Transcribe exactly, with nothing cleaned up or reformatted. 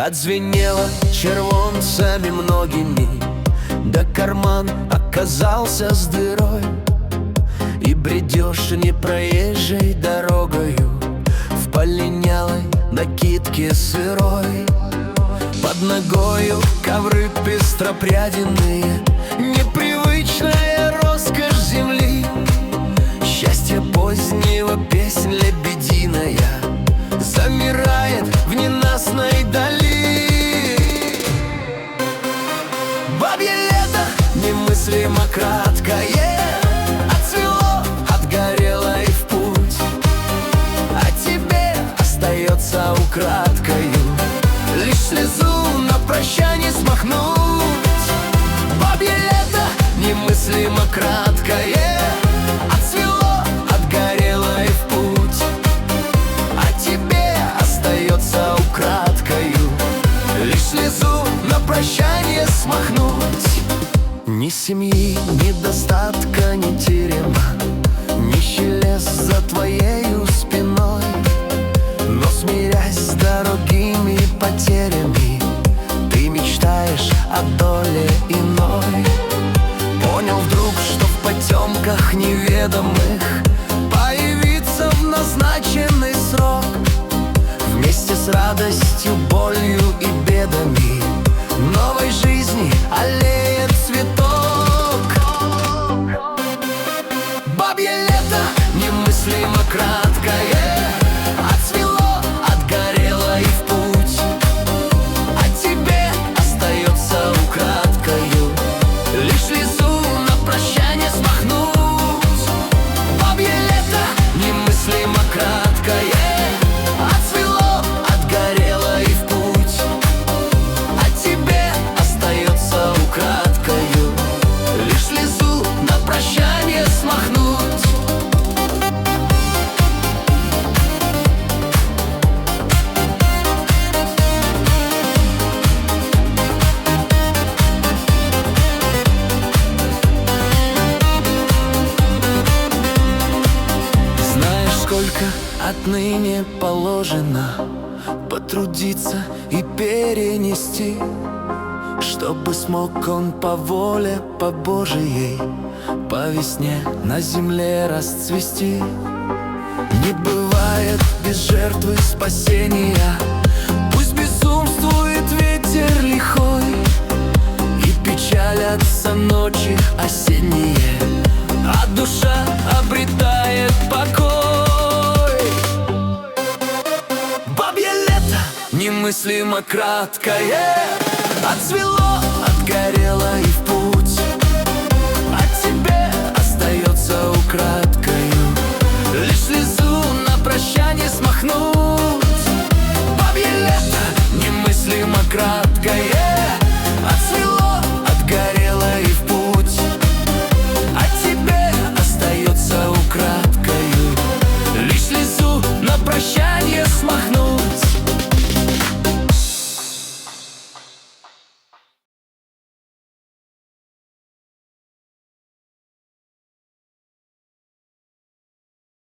Отзвенело червонцами многими, да карман оказался с дырой. И бредешь непроезжей дорогою в полинялой накидке сырой. Под ногою ковры пестропряденные, непривычная роскошь земли. Счастье позднего, песнь лебединая замирает в ненастной дали. Бабье лето немыслимо краткое, отцвело, отгорело и в путь, а тебе остается украдкою лишь слезу на прощание смахнуть. Бабье лето немыслимо краткое, отцвело, отгорело и в путь, а тебе остается украдкою лишь слезу на прощание смахнуть. Ни семьи, ни достатка, ни терема, нищий лес за твоею спиной. Но смирясь с дорогими потерями, ты мечтаешь о доле иной. Понял вдруг, что в потемках неведомых появиться в назначенный срок, вместе с радостью, болью и бедами новой жизни аллеет цветок. Бабье лето немыслимо краткое, отцвело, отгорело и в путь, а тебе остается украдкою лишь слезу на прощание смахнуть. Бабье лето немыслимо краткое, отцвело, отгорело и в путь, а тебе остается украдкою лишь слезу на прощание смахнуть. Сколько отныне положено потрудиться и перенести, чтобы смог он по воле, по Божией, по весне на земле расцвести. Не бывает без жертвы спасения, пусть безумствует ветер лихой и печалятся ночи осенние, а душа обретает покой. Немыслимо краткое, отцвело, отгорело и в путь, а тебе остается украдкой